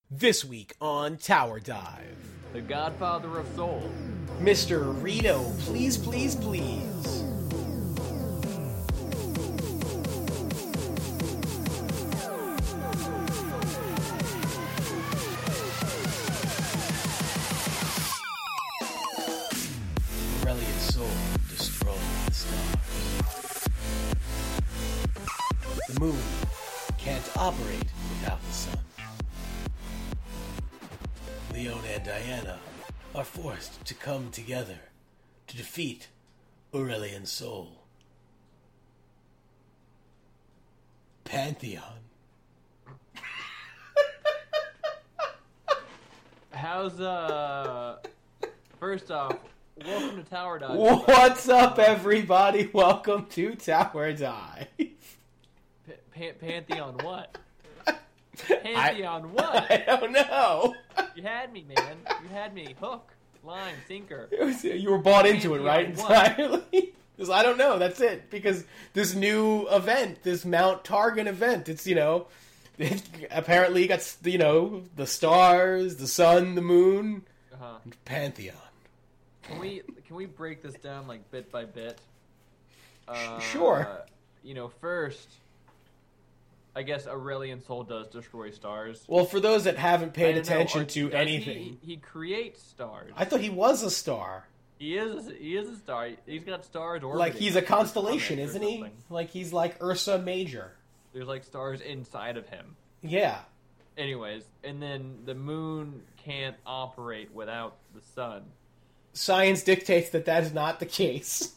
This week on Tower Dive, The Godfather of Soul. Mr. Rito, please, please, please. Aurelian Soul destroyed the stars. The moon can't operate without the sun. Leona and Diana are forced to come together to defeat Aurelian Soul. Pantheon. How's, first off, welcome to Tower Dive. What's up, everybody? Welcome to Tower Dive. Pantheon what? Pantheon what? I don't know. You had me, man. You had me. Hook, line, sinker. You were bought into it, right? Pantheon what? Entirely. Because I don't know. That's it. Because this new event, this Mount Targan event, it's, it apparently got, the stars, the sun, the moon, Pantheon. Can we break this down, like, bit by bit? Sure. First, I guess Aurelian Soul does destroy stars. Well, for those that haven't paid I don't know, attention or to does anything, He creates stars. I thought he was a star. He is a star. He's got stars orbiting. Like he's a constellation, or isn't he? something. Like he's like Ursa Major. There's like stars inside of him. Yeah. Anyways, and then the moon can't operate without the sun. Science dictates that that is not the case.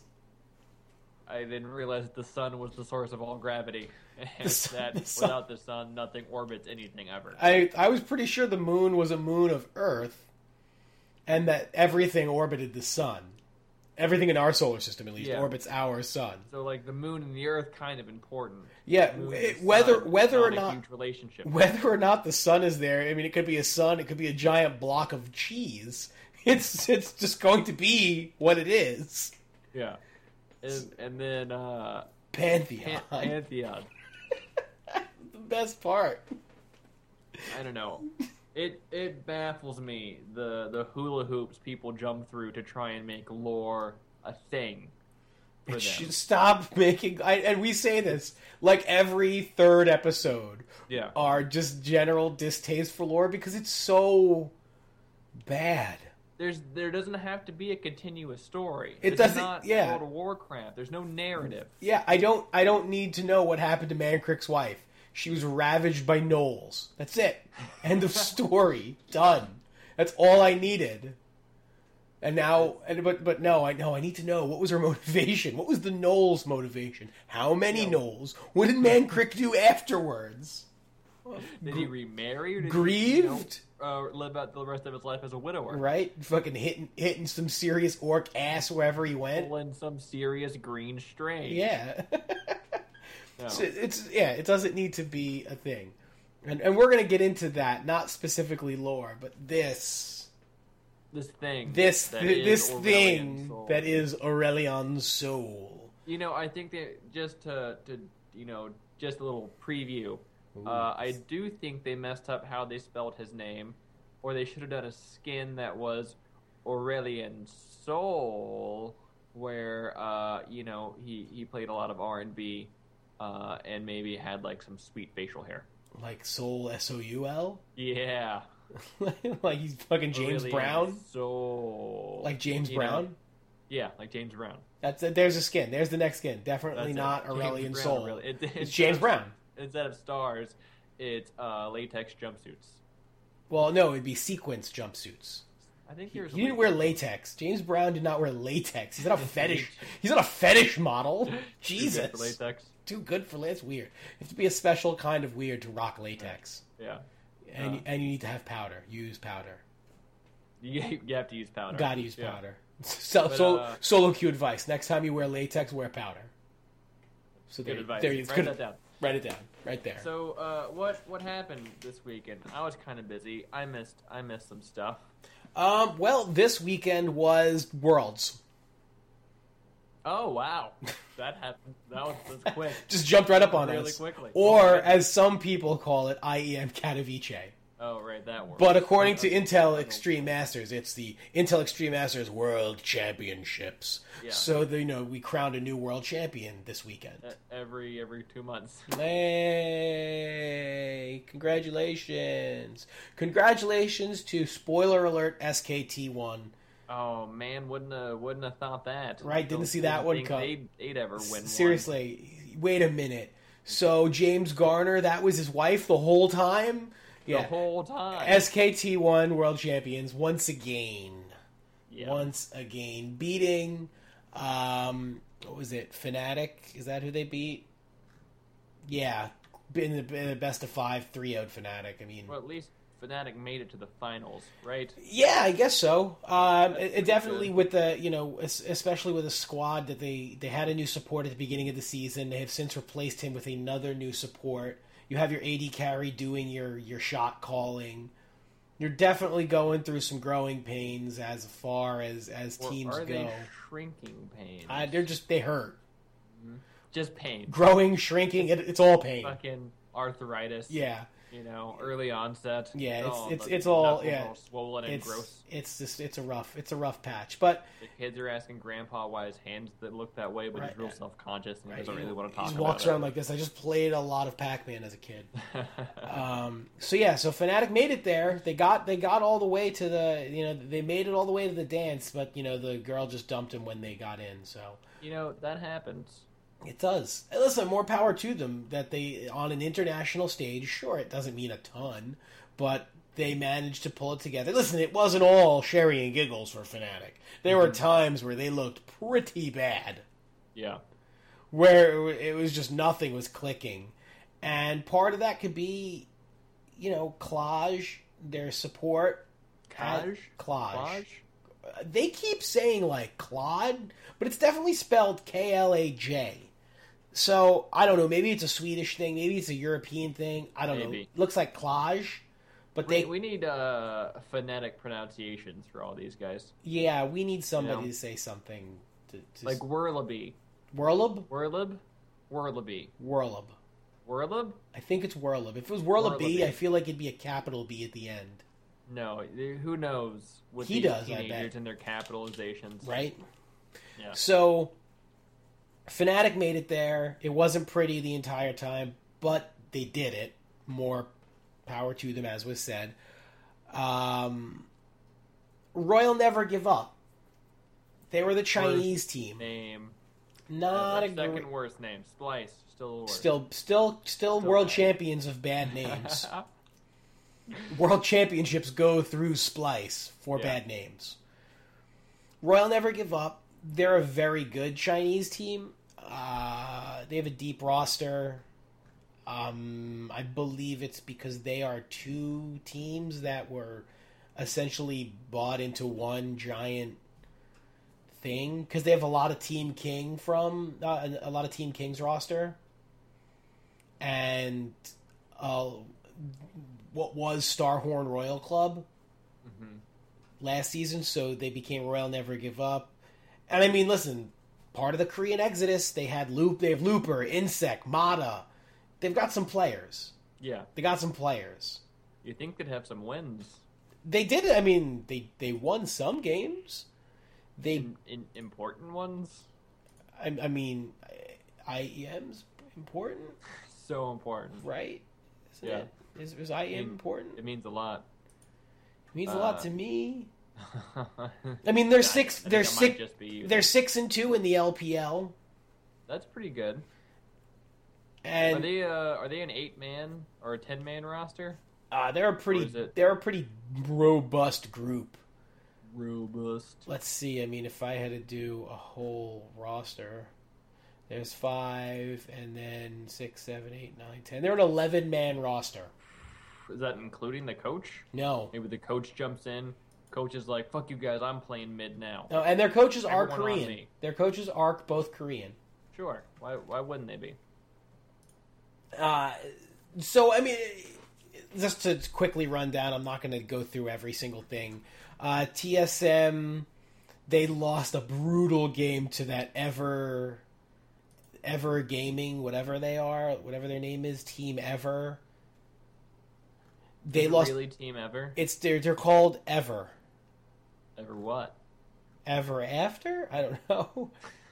I didn't realize that the sun was the source of all gravity. And that the sun. without the sun, nothing orbits anything ever. I was pretty sure the moon was a moon of Earth, and that everything orbited the sun. Everything in our solar system, at least, orbits our sun. So, like, the moon and the Earth kind of important. Yeah, The moon and the whether sun, or a not huge relationship. whether or not the sun is there, I mean, it could be a sun, it could be a giant block of cheese. It's just going to be what it is. Yeah, and then Pantheon. Pantheon. The best part. I don't know. It baffles me the hula hoops people jump through to try and make lore a thing for them. It should stop making. And we say this like every third episode. Yeah. Are just general distaste for lore because it's so bad. There doesn't have to be a continuous story. It This doesn't- is not yeah. World of Warcraft. There's no narrative. Yeah, I don't need to know what happened to Mancrick's wife. She was ravaged by gnolls. That's it. End of story. Done. That's all I needed. And now, but no, I need to know what was her motivation. What was the gnolls' motivation? How many gnolls? What did Mancrick do afterwards? Did he remarry or did Grieved? he live out the rest of his life as a widower? Right? Fucking hitting some serious orc ass wherever he went. Pulling some serious green strain. Yeah. No. So it doesn't need to be a thing. And we're going to get into that, not specifically lore, but this thing thing Soul. that is Aurelian Soul. I think that just to just a little preview. I do think they messed up how they spelled his name, or they should have done a skin that was Aurelian Soul, where he played a lot of R&B, and maybe had like some sweet facial hair. Like Soul, Soul? Yeah, Like he's fucking James Aurelian Brown? Soul. Like James Brown? Yeah, like James Brown. There's a skin. There's the next skin. Definitely That's not it. Aurelian James Soul. Brown, It's James Brown. Instead of stars, it's latex jumpsuits. Well, no, it'd be sequence jumpsuits. I think there's. He didn't wear latex. James Brown did not wear latex. He's not a fetish. He's not a fetish model. Jesus. For latex. Too good for latex. Weird. You have to be a special kind of weird to rock latex. Yeah. And you need to have powder. Use powder. You have to use powder. Gotta use Yeah. powder. Solo Q advice. Next time you wear latex, wear powder. So Good advice. There you Write that down. Write it down. Right there. So, what happened this weekend? I was kind of busy. I missed some stuff. Well, this weekend was Worlds. Oh, wow. That happened. That was quick. Just jumped right up on really us. quickly. Or, as some people call it, IEM Katowice. Oh, right. right, that works. But according to Intel Extreme Masters, it's the Intel Extreme Masters World Championships. Yeah. So we crowned a new world champion this weekend. Every 2 months. Hey, congratulations! Congratulations to spoiler alert SKT1. Oh man, wouldn't have thought that. Right, didn't see that one come. They'd ever win. Seriously, wait a minute. So James Garner, that was his wife the whole time? Yeah. The whole time. SKT1 world champions once again. Yeah. Once again. Beating, what was it, Fnatic? Is that who they beat? Yeah. In the best of 5, 3-0'd Fnatic. I mean... Well, at least Fnatic made it to the finals, right? Yeah, I guess so. It definitely good. With the, especially with a squad that they had a new support at the beginning of the season. They have since replaced him with another new support. You have your AD carry doing your shot calling. You're definitely going through some growing pains as far as teams go. They shrinking pains? They hurt. Mm-hmm. Just pain. Growing, shrinking, it's all pain. Fucking arthritis. Yeah. Early onset. Yeah, it's all all swollen and gross. It's a rough patch. But the kids are asking Grandpa why his hands that look that way, but he's real self-conscious and he doesn't really want to talk about it. He walks around like this. I just played a lot of Pac-Man as a kid. So Fnatic made it there. They got all the way to they made it all the way to the dance, but the girl just dumped him when they got in. So that happens. It does. Listen, more power to them that they, on an international stage, sure, it doesn't mean a ton, but they managed to pull it together. Listen, it wasn't all sherry and giggles for Fnatic. There were times where they looked pretty bad. Yeah. Where it was just nothing was clicking. And part of that could be, Klaj, their support. Klaj? They keep saying, Claude, but it's definitely spelled Klaj. So, I don't know, maybe it's a Swedish thing, maybe it's a European thing, I don't know. Looks like Klaj, but we need phonetic pronunciations for all these guys. Yeah, we need somebody to say something. Like Werleby. Werlib? Werleby. Werlib. Werlib? I think it's Werlib. If it was Werleby, I feel like it'd be a capital B at the end. No, who knows with these teenagers and their capitalizations. Right? Yeah. So... Fnatic made it there. It wasn't pretty the entire time, but they did it. More power to them, as was said. Royal never give up. They were the Chinese team. Name. Not a second worst name. Splice. Still worse. Still world champions of bad names. World championships go through Splice for bad names. Royal never give up. They're a very good Chinese team. They have a deep roster. I believe it's because they are two teams that were essentially bought into one giant thing. Because they have a lot of Team King a lot of Team King's roster. And what was Starhorn Royal Club last season. So they became Royal Never Give Up. And I mean, listen, part of the Korean exodus, they have Looper, Insect, Mata. They've got some players. Yeah. They got some players. You think they'd have some wins. They did. I mean, they won some games. Important ones? I mean, IEM's important. So important. Right? Isn't yeah. It? Is IEM important? It means a lot. It means a lot to me. I mean, they're 6-2 in the LPL. That's pretty good. And are they an 8-man or a 10-man roster? They're a pretty robust group. Robust. Let's see. I mean, if I had to do a whole roster, there's 5, and then 6, 7, 8, 9, 10. They're an 11-man roster. Is that including the coach? No. Maybe the coach jumps in. Coach is like, "Fuck you guys, I'm playing mid now." No, and their coaches are Everyone Korean. Their coaches are both Korean. Sure. Why wouldn't they be? So, I mean, just to quickly run down, I'm not going to go through every single thing. TSM, they lost a brutal game to that Ever Gaming, whatever they are, whatever their name is, Team Ever. They lost. Really, Team Ever? They're called Ever. Ever what? Ever After? I don't know.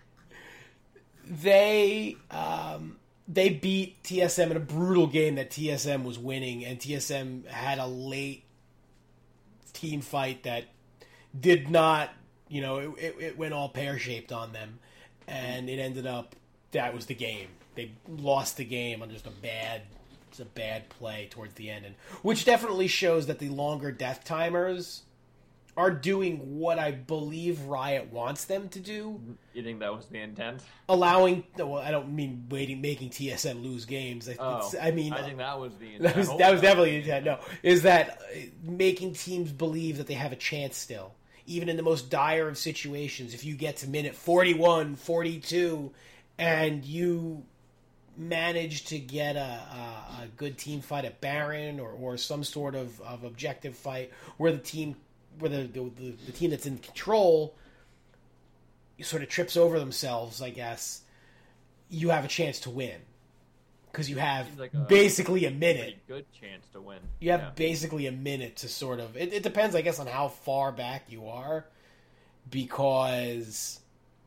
They beat TSM in a brutal game that TSM was winning, and TSM had a late team fight that did not, it went all pear-shaped on them, and it ended up, that was the game. They lost the game on just a bad play towards the end, and which definitely shows that the longer death timers are doing what I believe Riot wants them to do. You think that was the intent? Allowing, well, I don't mean making TSM lose games. I think that was the intent. That was definitely the intent. No, is that making teams believe that they have a chance still, even in the most dire of situations. If you get to minute 41, 42, and you manage to get a good team fight at Baron or some sort of objective fight where the team that's in control sort of trips over themselves, I guess, you have a chance to win. Because you have basically a minute. Pretty good chance to win. You have basically a minute to sort of... It depends, I guess, on how far back you are. Because...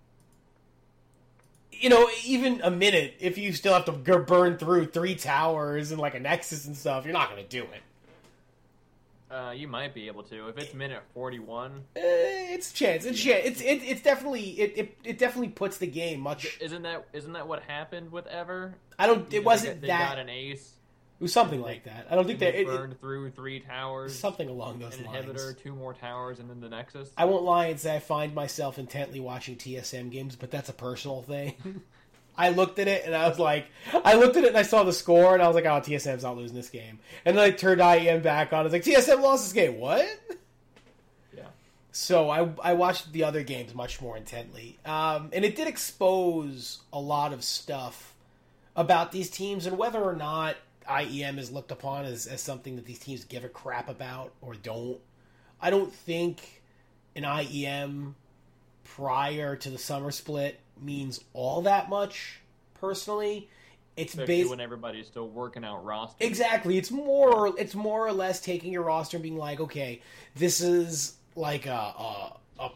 even a minute, if you still have to burn through 3 towers and like a Nexus and stuff, you're not going to do it. You might be able to if it's minute 41. It's a chance. It's definitely it definitely puts the game much. Isn't that what happened with Ever? It wasn't they that. Got an ace. It was something like that. I don't think they burned through 3 towers. Something along those an lines. Inhibitor, 2 more towers, and then the Nexus. I won't lie and say I find myself intently watching TSM games, but that's a personal thing. I looked at it and I saw the score and I was like, oh, TSM's not losing this game. And then I turned IEM back on. I was like, TSM lost this game. What? Yeah. So I watched the other games much more intently. And it did expose a lot of stuff about these teams and whether or not IEM is looked upon as something that these teams give a crap about or don't. I don't think an IEM prior to the summer split means all that much, personally. Especially when everybody's still working out rosters. Exactly. It's more or less taking your roster and being like, okay, this is like a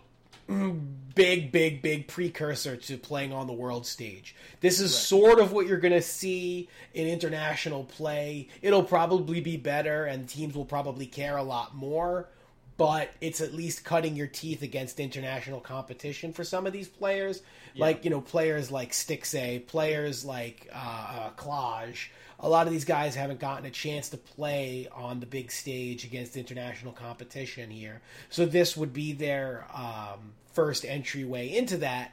big precursor to playing on the world stage. This is sort of what you're going to see in international play. It'll probably be better and teams will probably care a lot more, but it's at least cutting your teeth against international competition for some of these players. Yeah. Like, players like Stixxay, players like Klaj. A lot of these guys haven't gotten a chance to play on the big stage against international competition here. So this would be their first entryway into that.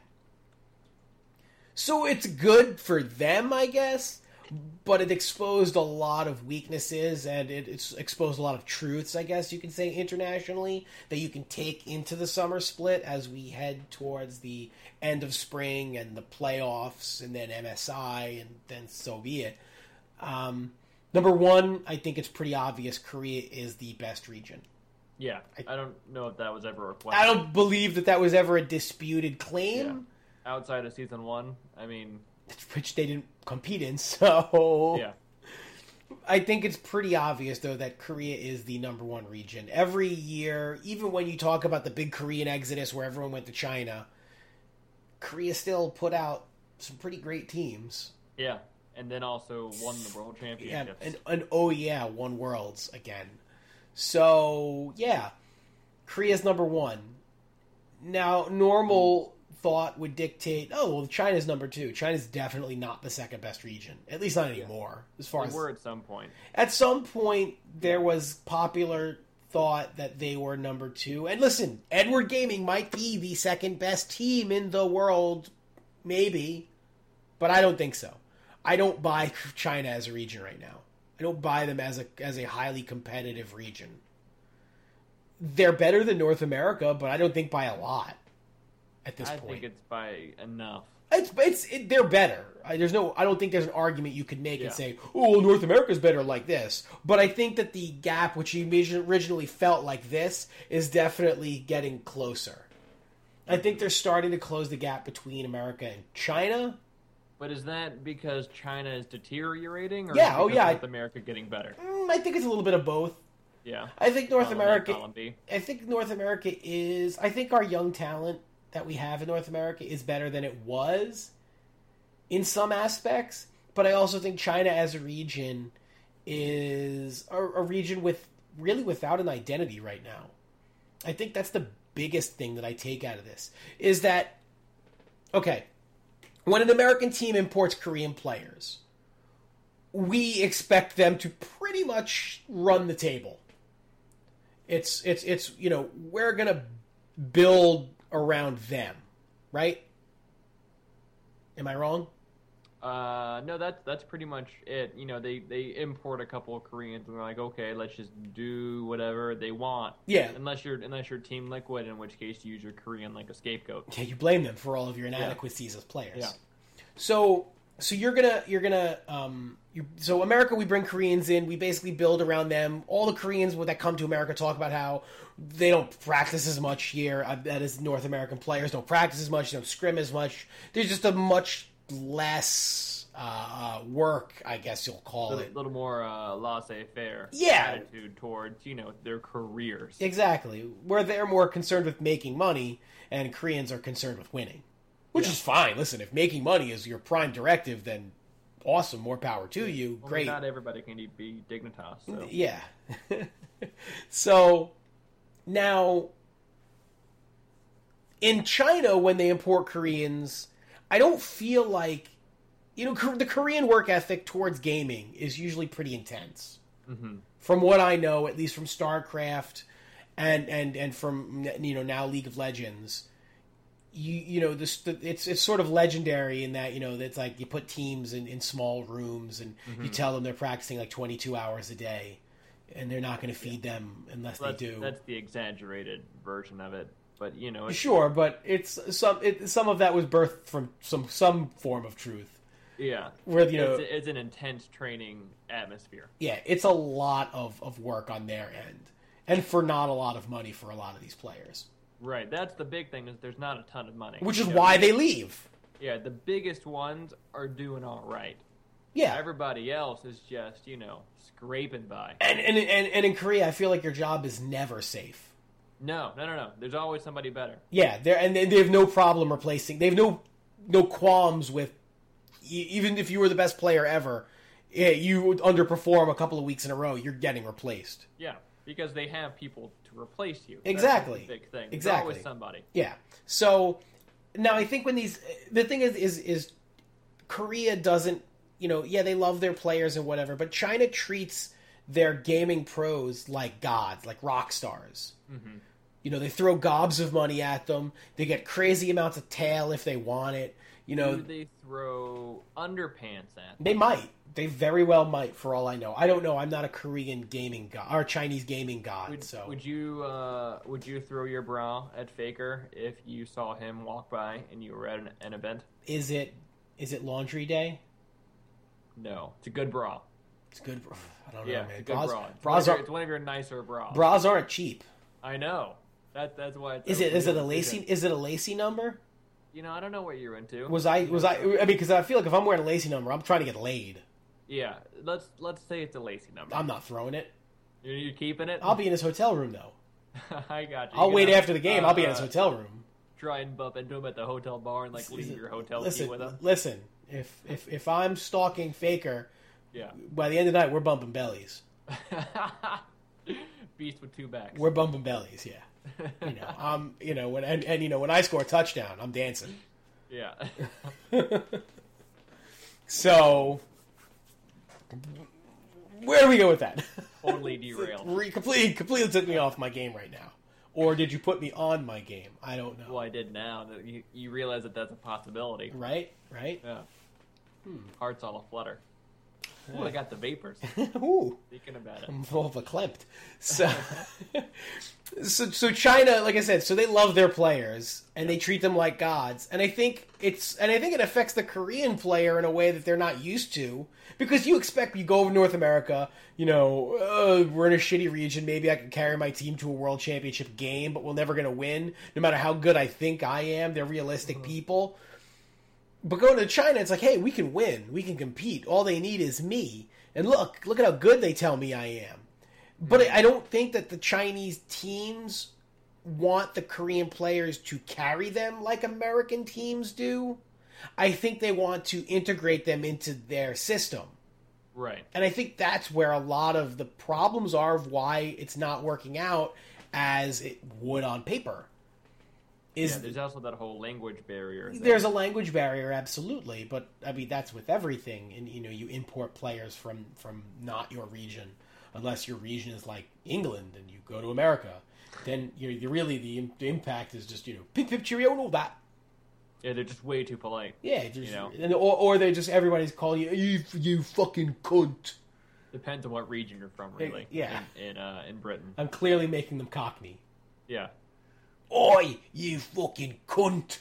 So it's good for them, I guess. But it exposed a lot of weaknesses, and it's exposed a lot of truths, I guess you can say, internationally, that you can take into the summer split as we head towards the end of spring and the playoffs, and then MSI, and then so be it. Number one, I think it's pretty obvious Korea is the best region. Yeah, I don't know if that was ever a question. I don't believe that was ever a disputed claim. Yeah. Outside of Season 1, I mean... Which they didn't compete in, so... Yeah. I think it's pretty obvious, though, that Korea is the number one region. Every year, even when you talk about the big Korean exodus where everyone went to China, Korea still put out some pretty great teams. Yeah, and then also won the World Championships. Yeah, and won Worlds again. So, yeah, Korea's number one. Now, normal... thought would dictate, China's number 2. China's definitely not the second best region. At least not anymore. As far as were at some point. At some point, there was popular thought that they were number 2. And listen, Edward Gaming might be the second best team in the world. Maybe. But I don't think so. I don't buy China as a region right now. I don't buy them as a highly competitive region. They're better than North America, but I don't think by a lot. At this point, I think it's by enough. They're better. I don't think there's an argument you could make and say, "Oh, North America's better like this." But I think that the gap, which you originally felt like this, is definitely getting closer. I think they're starting to close the gap between America and China. But is that because China is deteriorating, or North America getting better? I think it's a little bit of both. Yeah. I think North Column A, America. column B. I think North America is. I think our young talent that we have in North America is better than it was in some aspects. But I also think China as a region is a region with really without an identity right now. I think that's the biggest thing that I take out of this is that, okay, when an American team imports Korean players, we expect them to pretty much run the table. It's we're going to build around them, right? Am I wrong? No, that's pretty much it. They import a couple of Koreans and they're like, okay, let's just do whatever they want. Yeah. Unless you're Team Liquid, in which case you use your Korean like a scapegoat. Yeah, you blame them for all of your inadequacies as players. Yeah. So so America, we bring Koreans in. We basically build around them. All the Koreans that come to America talk about how they don't practice as much here. That is, North American players don't practice as much. They don't scrim as much. There's just a much less work, I guess you'll call it. A little more laissez-faire attitude towards, their careers. Exactly. Where they're more concerned with making money, and Koreans are concerned with winning. Which is fine. Listen, if making money is your prime directive, then awesome, more power to you. Well, great. Not everybody can be Dignitas. So. Yeah. So, now, in China, when they import Koreans, I don't feel like, the Korean work ethic towards gaming is usually pretty intense. Mm-hmm. From what I know, at least from StarCraft and from, now League of Legends, it's sort of legendary in that, it's like you put teams in small rooms and you tell them they're practicing like 22 hours a day and they're not going to feed them unless they do. That's the exaggerated version of it. But, sure, but some of that was birthed from some form of truth. Yeah. Where, it's an intense training atmosphere. Yeah, it's a lot of work on their end. And for not a lot of money for a lot of these players. Right, that's the big thing, is there's not a ton of money. Which is why they leave. Yeah, the biggest ones are doing all right. Yeah. Everybody else is just, scraping by. And in Korea, I feel like your job is never safe. No. There's always somebody better. Yeah, they have no problem replacing. They have no qualms with, even if you were the best player ever, you would underperform a couple of weeks in a row, you're getting replaced. Yeah, because they have people to replace you. Exactly. That's the big thing. Exactly. There's always somebody. Yeah. So now I think when the thing is Korea doesn't, they love their players and whatever, but China treats their gaming pros like gods, like rock stars. Mm-hmm. They throw gobs of money at them. They get crazy amounts of tail if they want it. Do they throw underpants at them? They might. They very well might, for all I know. I don't know. I'm not a Korean gaming god or Chinese gaming god. Would you throw your bra at Faker if you saw him walk by and you were at an event? Is it laundry day? No, it's a good bra. It's good. I don't know, yeah, man. It's a good bra. Bras it's one of your nicer bras. Bras aren't cheap. I know. That's why. Is it a lacy number? I don't know what you're into. I mean, because I feel like if I'm wearing a lacy number, I'm trying to get laid. Yeah, let's say it's a lacy number. I'm not throwing it. You're keeping it? I'll be in his hotel room, though. I got you. I'll wait after the game. I'll be in his hotel room. Try and bump into him at the hotel bar and leave your hotel key with him. Listen, if I'm stalking Faker, yeah, by the end of the night we're bumping bellies. Beast with two backs. We're bumping bellies, yeah. When I score a touchdown, I'm dancing. Yeah. So, where do we go with that? Totally derailed. Completely took me off my game right now. Or did you put me on my game? I don't know. Well, I did now. You realize that that's a possibility. Right? Yeah. Heart's all aflutter. Ooh, I got the vapors. Ooh. Speaking about it. I'm full of a klempt. So, so China, like I said, so they love their players and they treat them like gods. And I think it affects the Korean player in a way that they're not used to, because you go over to North America, we're in a shitty region. Maybe I can carry my team to a world championship game, but we're never going to win, no matter how good I think I am. They're realistic people. But going to China, it's like, hey, we can win. We can compete. All they need is me. And look at how good they tell me I am. But I don't think that the Chinese teams want the Korean players to carry them like American teams do. I think they want to integrate them into their system. Right. And I think that's where a lot of the problems are of why it's not working out as it would on paper. There's also that whole language barrier. There's a language barrier, absolutely. But, I mean, that's with everything. And, you import players from not your region. Unless your region is like England and you go to America. Then you're really the impact is just, pip pip cheerio and all that. Yeah, they're just way too polite. Yeah, or they just everybody's calling you fucking cunt. Depends on what region you're from, really. Yeah, in Britain. I'm clearly making them Cockney. Yeah. Oi, you fucking cunt.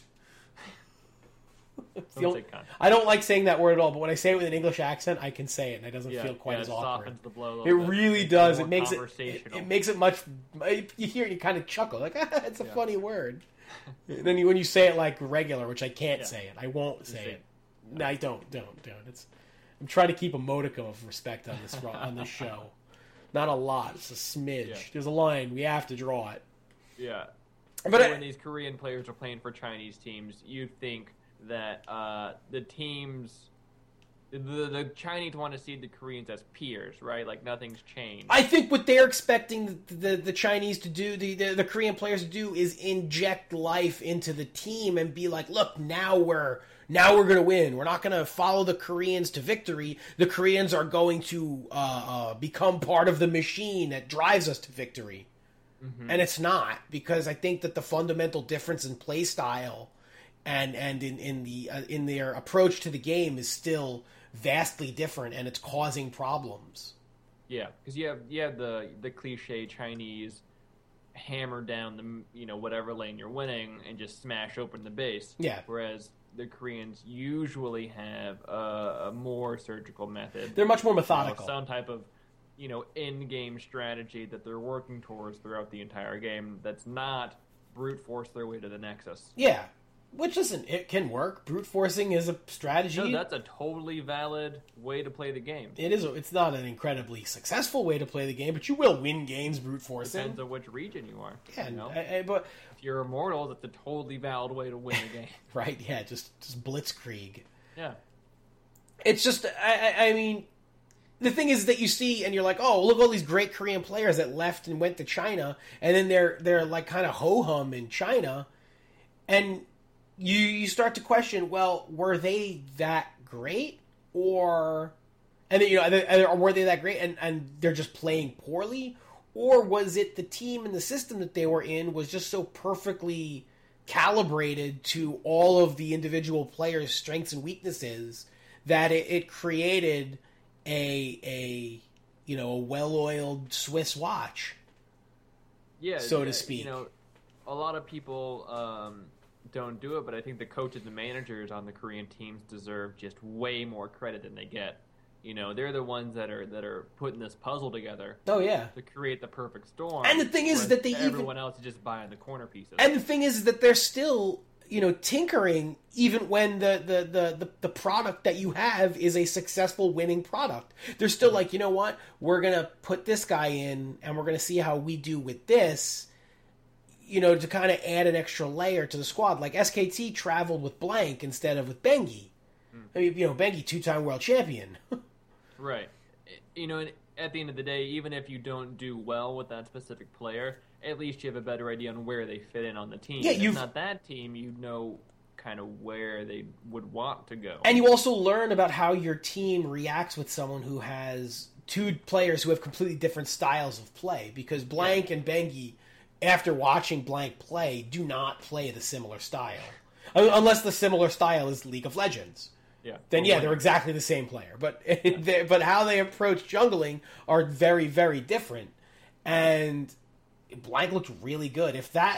I don't like saying that word at all, but when I say it with an English accent, I can say it, and it doesn't feel quite as awkward. Softens the blow a it little really bit. does. It makes it much. You hear it, you kind of chuckle, like it's a funny word. And then when you say it like regular, which I can't say it, I won't say it. No, I don't. I'm trying to keep a modicum of respect on this show. Not a lot. It's a smidge. Yeah. There's a line. We have to draw it. Yeah. But when these Korean players are playing for Chinese teams, you'd think that the teams, the Chinese want to see the Koreans as peers, right? Like nothing's changed. I think what they're expecting the Chinese to do, the Korean players to do, is inject life into the team and be like, look, now we're going to win. We're not going to follow the Koreans to victory. The Koreans are going to become part of the machine that drives us to victory. Mm-hmm. And it's not, because I think that the fundamental difference in play style and in their approach to the game is still vastly different, and it's causing problems. Yeah, because you have the cliche Chinese hammer down the whatever lane you're winning and just smash open the base. Yeah. Whereas the Koreans usually have a more surgical method. They're much more methodical. Some type of in-game strategy that they're working towards throughout the entire game. That's not brute force their way to the Nexus. Yeah. Which it can work. Brute forcing is a strategy. No, that's a totally valid way to play the game. It is. It's not an incredibly successful way to play the game, but you will win games brute forcing. Depends on which region you are. Yeah, but if you're Immortals, it's a totally valid way to win the game. Right? Yeah, just blitzkrieg. Yeah. It's just, I mean, the thing is that you see, and you're like, oh, look, all these great Korean players that left and went to China, and then they're like kind of ho hum in China, and you start to question, well, were they that great, or were they that great and they're just playing poorly, or was it the team and the system that they were in was just so perfectly calibrated to all of the individual players' strengths and weaknesses that it created a well-oiled Swiss watch, so to speak. A lot of people don't do it, but I think the coaches and managers on the Korean teams deserve just way more credit than they get. They're the ones that are putting this puzzle together. Oh yeah, to create the perfect storm. And the thing is that everyone else is just buying the corner pieces. And the thing is that they're still tinkering even when the product that you have is a successful winning product. They're still like, you know what, we're gonna put this guy in and we're gonna see how we do with this. To kind of add an extra layer to the squad. Like SKT traveled with Blank instead of with Bengi. I mean, Bengi, 2-time world champion. Right. And at the end of the day, even if you don't do well with that specific player, at least you have a better idea on where they fit in on the team. Yeah, if not that team, you know kind of where they would want to go. And you also learn about how your team reacts with someone who has two players who have completely different styles of play. Because Blank and Bengi, after watching Blank play, do not play the similar style. Unless the similar style is League of Legends. Yeah. Then they're exactly the same player. But but how they approach jungling are very, very different. And Blank looked really good. If that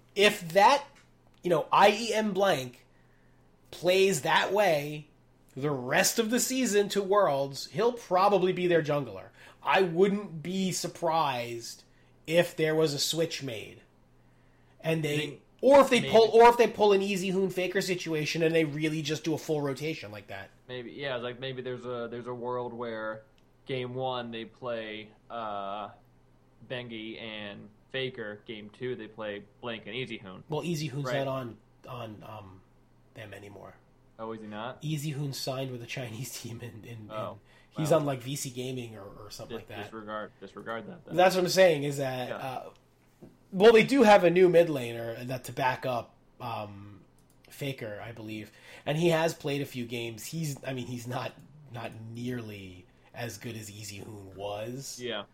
IEM Blank plays that way the rest of the season to Worlds, he'll probably be their jungler. I wouldn't be surprised if there was a switch made, and if they pull an easy Hoon Faker situation and they really just do a full rotation like that. Maybe there's a world where game one they play Bengi and Faker, game 2, they play Blank and Easy Hoon. Well, Easy Hoon's Right. not on them anymore. Oh, is he not? Easy Hoon signed with a Chinese team, and Oh, he's well. on like VC Gaming or something like that. Disregard that. Then. That's what I'm saying is that Yeah. well, they do have a new mid laner that to back up Faker, I believe, and he has played a few games. He's not nearly as good as Easy Hoon was. Yeah.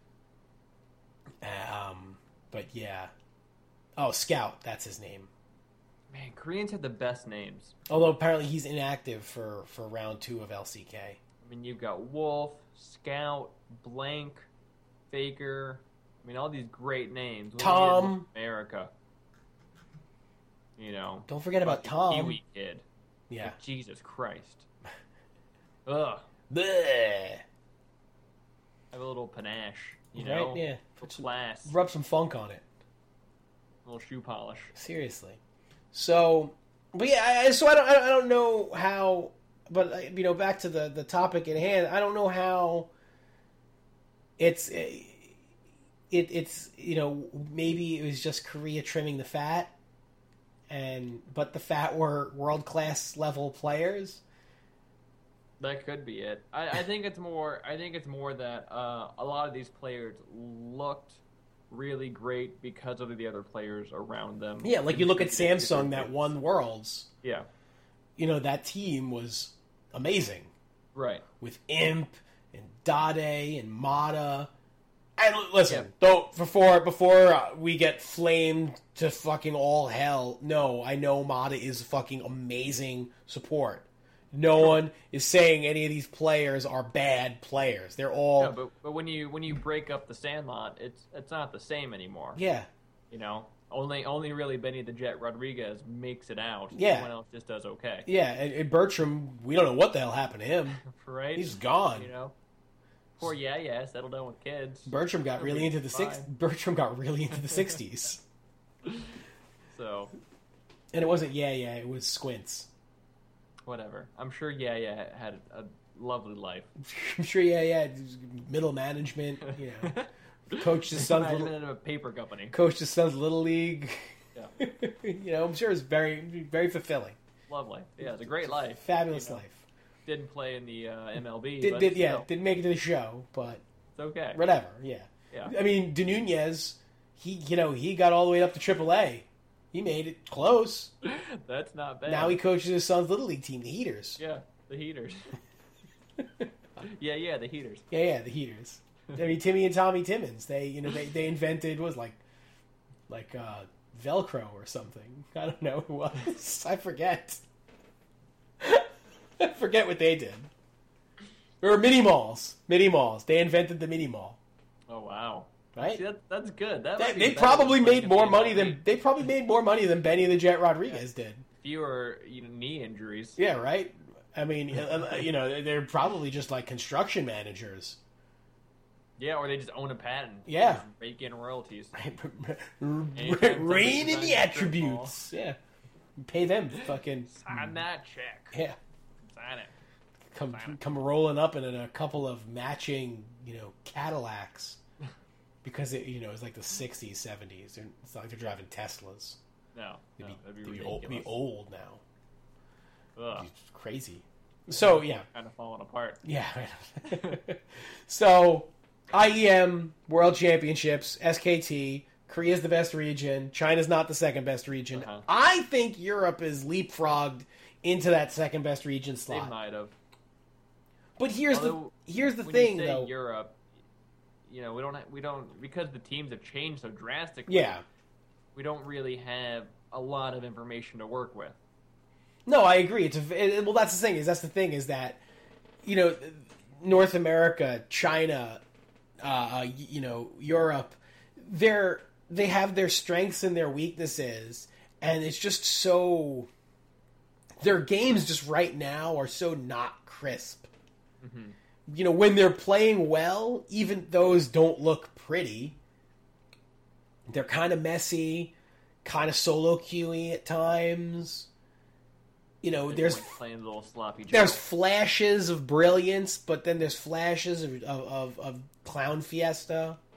But yeah. Oh, Scout, that's his name. Man, Koreans have the best names. Although apparently he's inactive for round 2 of LCK. I mean, you've got Wolf, Scout, Blank, Faker. I mean, all these great names. What Tom. do you get in America. You know. Don't forget about fucking Tom. Kiwi kid. Yeah. Like, Jesus Christ. Ugh. Bleh. Have a little panache. You Right? know? Yeah. Little class. Rub some funk on it. A little shoe polish. Seriously. So, but yeah, so I don't know how, but you know, back to the topic at hand. I don't know how it's you know, maybe it was just Korea trimming the fat, but the fat were world class level players. That could be it. I think it's more. I think it's more that a lot of these players looked really great because of the other players around them. Yeah, like you look at Contributed Samsung different that things. won Worlds. Yeah. You know, that team was amazing Right. with Imp and Dade and Mata. And listen, Yeah. don't before we get flamed to fucking all hell. No, I know Mata is fucking amazing support. No one is saying any of these players are bad players. They're all Yeah, but when you break up the Sandlot, it's not the same anymore. yeah. You know, only really Benny the Jet Rodriguez makes it out. Yeah. Everyone else just does okay. Yeah, and Bertram, we don't know what the hell happened to him. Right. He's gone. You know. Poor yeah, settled down with kids. Bertram got really into the Fine. Bertram got really into the 60s. So And it wasn't it was Squints. whatever. I'm sure yeah had a lovely life. I'm sure middle management, you know. Coached his son's Imagine little in a paper company. little league. Yeah. You know, I'm sure it's very, very fulfilling. Lovely. Yeah, it's a great life. Fabulous You know, life. Didn't play in the MLB. Did, but did still, didn't make it to the show, but it's okay. whatever. Yeah. Yeah. I mean, De Nunez, he got all the way up to AAA. He made it close. That's not bad. Now he coaches his son's little league team, the Heaters. Yeah, the Heaters. yeah, the Heaters. Yeah, the Heaters. I mean, Timmy and Tommy Timmons. They invented Velcro or something. I don't know who it was. I forget. I forget what they did. Or mini malls. Mini malls. They invented the mini mall. Oh wow. Right? See, that's good. That might be They better probably than made playing more the money MLB. than Benny the Jet Rodriguez did. Fewer knee injuries. Yeah, right. I mean, you know, they're probably just like construction managers. Yeah, or they just own a patent. Yeah. Just rake in royalties. Rein in somebody the designs a attributes. Yeah, pay them fucking Sign that check. yeah. Sign it. Come rolling up in a couple of matching, you know, Cadillacs, because it's like the '60s, '70s. It's not like they're driving Teslas. No, They'd that'd be be ridiculous. old now. Ugh, It's crazy. So yeah, kind of falling apart. yeah. So IEM World Championships, SKT. Korea's the best region. China's not the second best region. Uh-huh. I think Europe is leapfrogged into that second best region They slot. might have. But here's Although, the when thing you say though. Europe, you know, we don't because the teams have changed so drastically. Yeah. We don't really have a lot of information to work with. No, I agree. Well, that's the thing is that, you know, North America, China, you know, Europe, they have their strengths and their weaknesses, and it's just so their games just right now are so not crisp. Mm-hmm. You know, when they're playing well, even those don't look pretty. They're kind of messy, kind of solo queuing at times. You know, there's playing a little sloppy. there's Joe. flashes of brilliance, but then there's flashes of clown fiesta.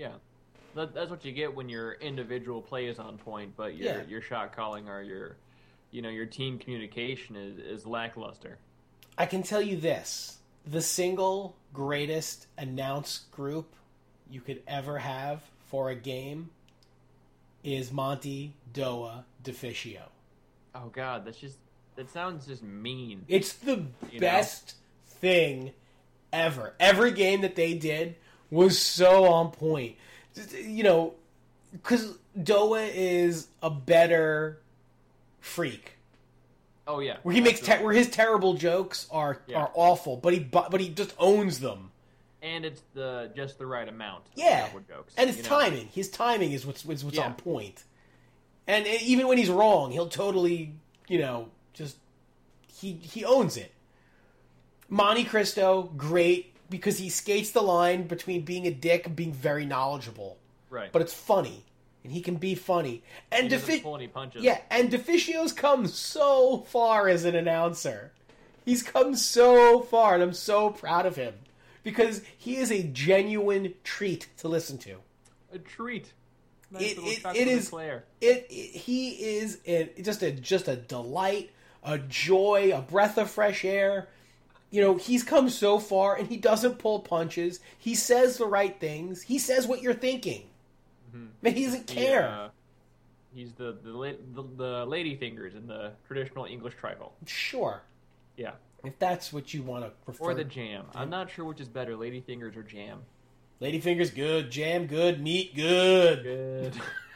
Yeah. That's what you get when your individual play is on point, but your shot calling or your team communication is lackluster. I can tell you this. The single greatest announced group you could ever have for a game is Monty, Doa, DeFicio. Oh God, that sounds just mean. It's the best thing ever. Every game that they did was so on point. You know, because Doa is a better freak. Oh yeah, where he makes where his terrible jokes are awful, but he just owns them. And it's just the right amount. Yeah, of jokes, and it's timing. His timing is what's on point. And even when he's wrong, he'll totally just he owns it. Monte Cristo, great because he skates the line between being a dick and being very knowledgeable. Right, but it's funny. And he can be funny. And he doesn't pull any punches. Yeah, and DeFicio's come so far as an announcer. He's come so far, and I'm so proud of him. Because he is a genuine treat to listen to. A treat. Nice it is. He is just a delight, a joy, a breath of fresh air. He's come so far, and he doesn't pull punches. He says the right things. He says what you're thinking. But he doesn't care. He's the lady fingers in the traditional English trifle. Sure. Yeah. If that's what you want to prefer. Or the jam. I'm not sure which is better, lady fingers or jam. Lady fingers good, jam good, meat good. Good.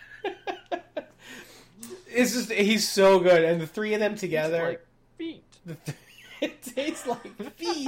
It's just he's so good, and the three of them together. Like feet. It tastes like feet.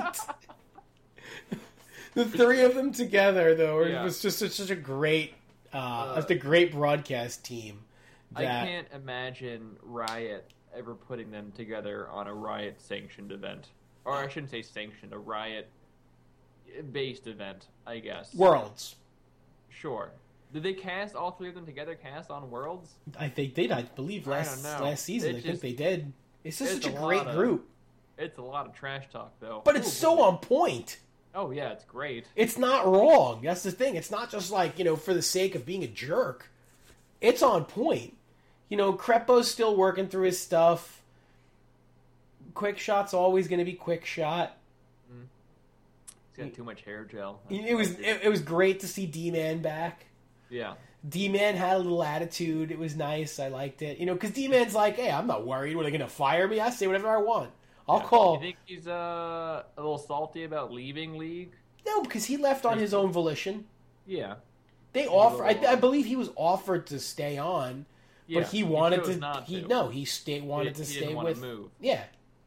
The three of them together, though, it was just such a great. That's a great broadcast team. I can't imagine Riot ever putting them together on a Riot-sanctioned event. Or I shouldn't say sanctioned, a Riot-based event, I guess. Worlds. Sure. Did they cast all three of them together, cast on Worlds? I think they did. I believe last season. I think they did. It's just such a great group. It's a lot of trash talk, though. But it's so on point. Oh, yeah, it's great. It's not wrong. That's the thing. It's not just like, for the sake of being a jerk. It's on point. Crepo's still working through his stuff. Quick Shot's always going to be Quick Shot. He's got too much hair gel. It was great to see D-Man back. Yeah. D-Man had a little attitude. It was nice. I liked it. Because D-Man's like, hey, I'm not worried. What, are they going to fire me? I say whatever I want. I'll call. You think he's a little salty about leaving League? No, because he left on his own volition. Yeah. They offer. I believe he was offered to stay on, but he wanted to. Wanted to stay with. Move. Yeah.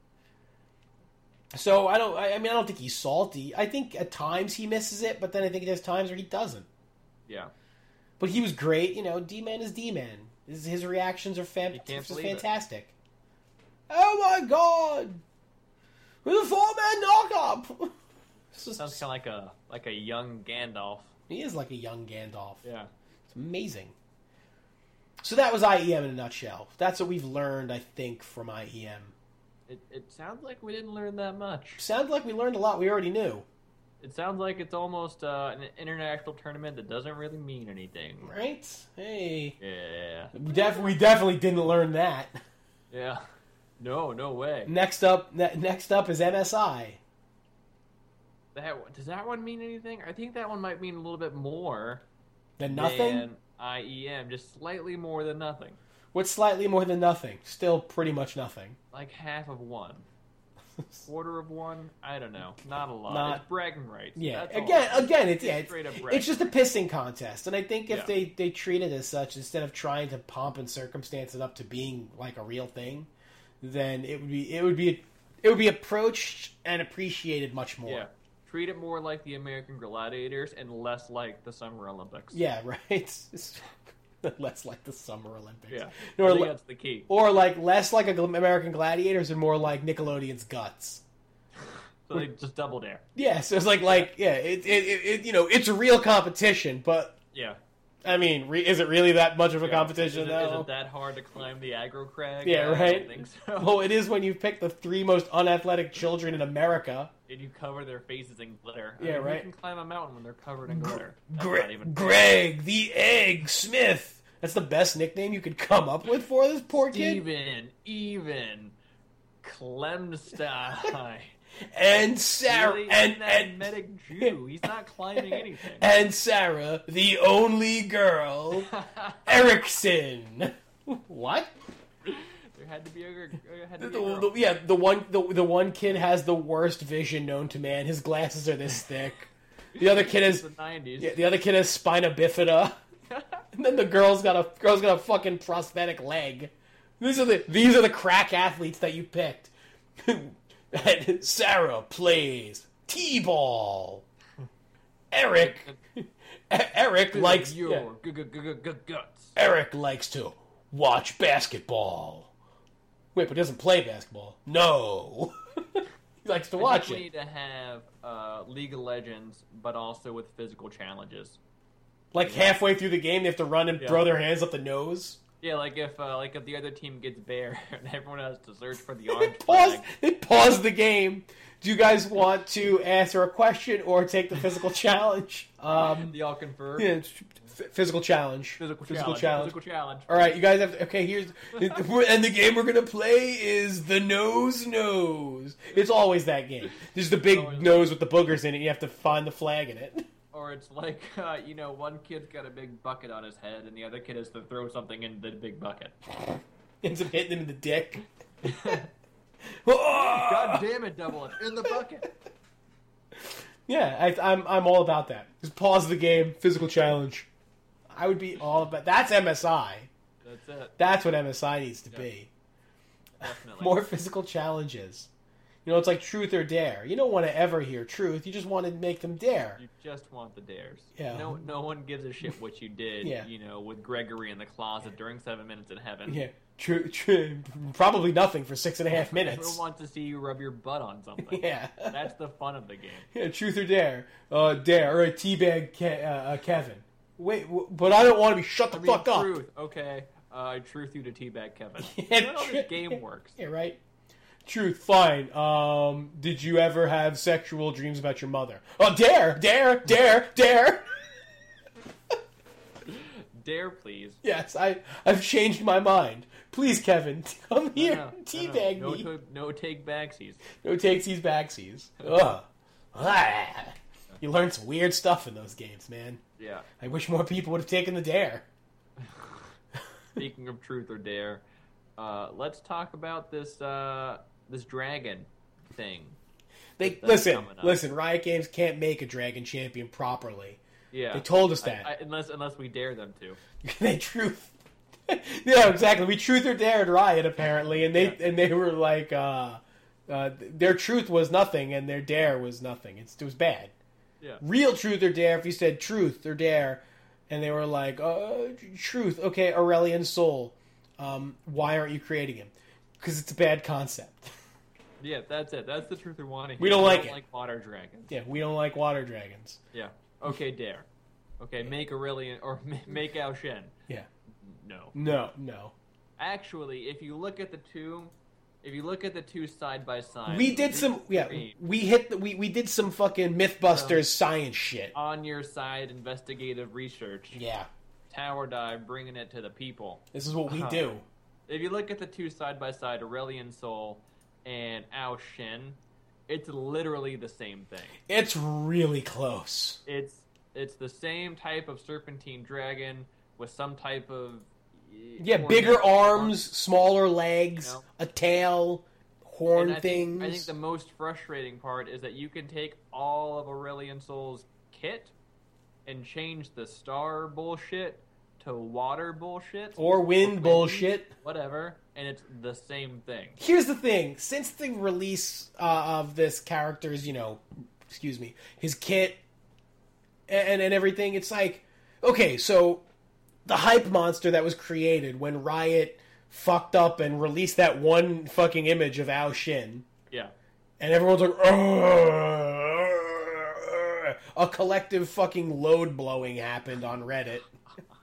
So I don't think he's salty. I think at times he misses it, but then I think there's times where he doesn't. Yeah. But he was great. D-Man is D-Man. His reactions are fantastic. Oh my God! With a 4-man knock-up! Sounds kind of like a young Gandalf. He is like a young Gandalf. Yeah. It's amazing. So that was IEM in a nutshell. That's what we've learned, I think, from IEM. It sounds like we didn't learn that much. Sounds like we learned a lot we already knew. It sounds like it's almost an international tournament that doesn't really mean anything. Right? Hey. Yeah. We definitely didn't learn that. Yeah. No way. Next up is MSI. Does that one mean anything? I think that one might mean a little bit more than nothing. Than IEM, just slightly more than nothing. What's slightly more than nothing? Still pretty much nothing. Like half of one. Quarter of one? I don't know. Not a lot. It's bragging rights. Yeah. That's again, it's just a pissing contest, and I think if they treat it as such instead of trying to pomp and circumstance it up to being like a real thing, then it would be approached and appreciated much more. Yeah. Treat it more like the American Gladiators and less like the Summer Olympics. Yeah, right. Less like the Summer Olympics. Yeah, I think that's the key. Or like less like American Gladiators and more like Nickelodeon's Guts. So they just double dare. Yeah, so it's it's a real competition, but I mean, is it really that much of a competition, Is though? it that hard to climb the aggro crag? Yeah, I right? don't think so. Well, it is when you pick the 3 most unathletic children in America. And you cover their faces in glitter. Yeah, right. You can climb a mountain when they're covered in glitter. That's not even Greg the Egg Smith. That's the best nickname you could come up with for this poor kid. Even Clemstein. And Sarah Really? and medic Jew. He's not climbing anything. and Sarah, the only girl, Erickson. What? There had to be a The girl. one kid has the worst vision known to man. His glasses are this thick. The other kid has the 90s. the other kid has spina bifida. And then the girl's got a fucking prosthetic leg. These are the crack athletes that you picked. And Sarah plays t-ball. Eric likes your guts. Eric likes to watch basketball. Wait, but he doesn't play basketball. No. He likes to watch We it. need to have League of Legends, but also with physical challenges. Like halfway through the game, they have to run and throw their hands up the nose. Yeah, like if the other team gets bare and everyone has to search for the orange Pause. flag. They pause the game. Do you guys want to answer a question or take the physical challenge? They all confer. Yeah, it's physical challenge. Physical challenge. challenge. All right, you guys have to, okay. And the game we're gonna play is the nose. It's always that game. There's the big nose with the boogers in it. You have to find the flag in it. Or it's like, one kid's got a big bucket on his head, and the other kid has to throw something in the big bucket. Ends up hitting him in the dick. God damn it, double it in the bucket. Yeah, I'm all about that. Just pause the game. Physical challenge. I would be all about. That's MSI. That's it. That's what MSI needs to be. Definitely. More physical challenges. You know, it's like truth or dare. You don't want to ever hear truth. You just want to make them dare. You just want the dares. Yeah. No one gives a shit what you did. Yeah. With Gregory in the closet during 7 Minutes in Heaven. Yeah, true. Probably nothing for 6.5 minutes. Everyone wants to see you rub your butt on something. Yeah. That's the fun of the game. Yeah, truth or dare. Dare. All right, teabag Kevin. Wait, but I don't want to be shut the fuck up. Truth. Okay. I truth you to teabag Kevin. Yeah, That's how this game works. Yeah, right. Truth, fine. Did you ever have sexual dreams about your mother? Oh, dare. Dare, please. Yes, I've changed my mind. Please, Kevin, come here. Teabag me. No take backsies. No takesies, backsies. Ugh. You learn some weird stuff in those games, man. Yeah. I wish more people would have taken the dare. Speaking of truth or dare, let's talk about this dragon thing. Listen. Riot Games can't make a dragon champion properly. Yeah, They told us that. Unless we dare them to. They truth. Yeah, exactly. We truth or dared Riot apparently, and they were like, their truth was nothing and their dare was nothing. It was bad. Yeah. Real truth or dare. If you said truth or dare, and they were like, truth. Okay, Aurelian Soul. Why aren't you creating him? Because it's a bad concept. Yeah, that's it. That's the truth we want to hear. We don't like it. Like water dragons. Yeah, we don't like water dragons. Yeah. Okay, dare. Okay, make Aurelian or make Ao Shen. Yeah. No. No. Actually, if you look at the two side by side, We did some. Yeah, we did some fucking MythBusters science shit. on your side investigative research. Yeah, Tower dive, bringing it to the people. this is what we do. If you look at the two side by side, Aurelian Soul and Ao Shen, it's literally the same thing. It's really close. It's the same type of serpentine dragon with some type of Bigger arms, smaller legs, a tail, horn And things. I think the most frustrating part is that you can take all of Aurelian Soul's kit and change the star bullshit to water bullshit. or wind bullshit. Whatever, and it's the same thing. Here's the thing: since the release of this character's, his kit and everything, it's like, okay, so the hype monster that was created when Riot fucked up and released that one fucking image of Ao Shin, Yeah. and everyone's like, "Ugh." A collective fucking load blowing happened on Reddit.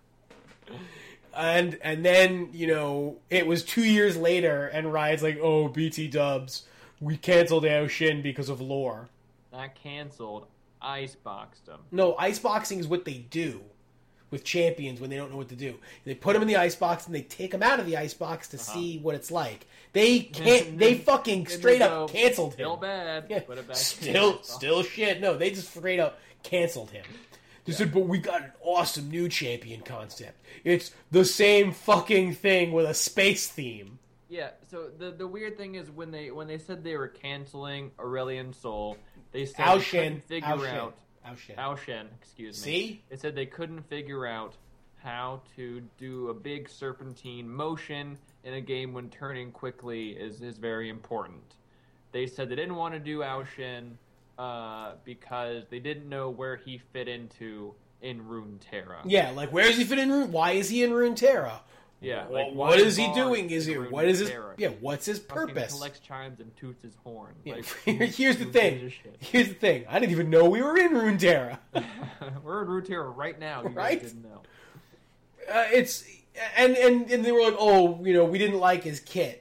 And then, it was 2 years later, and Riot's like, oh, BT Dubs, we canceled Ao Shin because of lore. Not canceled, iceboxed them. No, iceboxing is what they do with champions when they don't know what to do. They put them in the icebox, and they take them out of the icebox to see what it's like. They can't. They fucking straight up canceled him. Still bad. Yeah. Put it back Still shit. No, they just straight up canceled him. They said, but we got an awesome new champion concept. It's the same fucking thing with a space theme. Yeah, so the weird thing is when they said they were canceling Aurelion Sol, they said Ao they Shin. couldn't figure out Ao Shin. excuse me. See? They said they couldn't figure out how to do a big serpentine motion in a game when turning quickly is very important. They said they didn't want to do Ao Shin because they didn't know where he fit in Runeterra. Yeah, like where does he fit in Rune? Why is he in Runeterra? Yeah, Well, like what is he Vaughn doing? Is in he what is his Runeterra? what's his Fucking purpose? collects chimes and toots his horn. Yeah. Like, Here's the who thing. gives a shit? Here's the thing. I didn't even know we were in Runeterra. We're in Runeterra right now. You Right? guys didn't know. It's and they were like, oh, we didn't like his kit.